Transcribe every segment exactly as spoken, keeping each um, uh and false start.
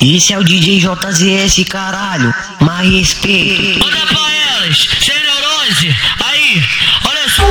Esse é o D J J Z S, caralho, mais respeito. Manda pra elas, sem neurose, aí, olha só.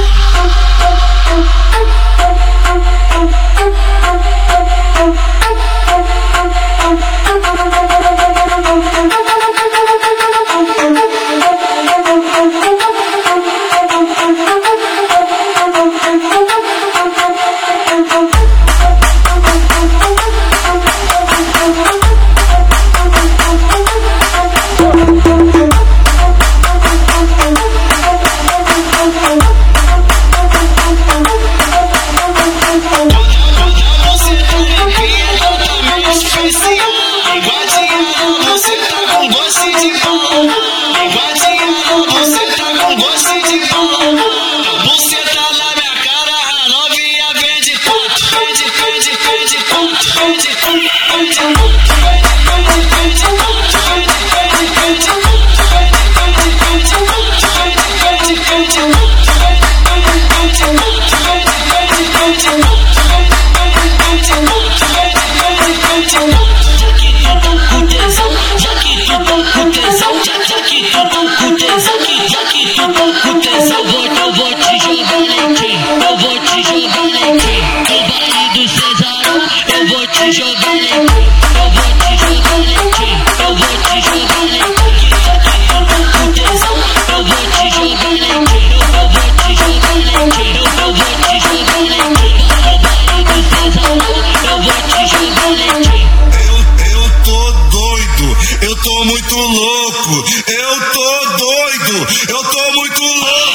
Eu tô muito louco, eu tô doido, eu tô muito louco.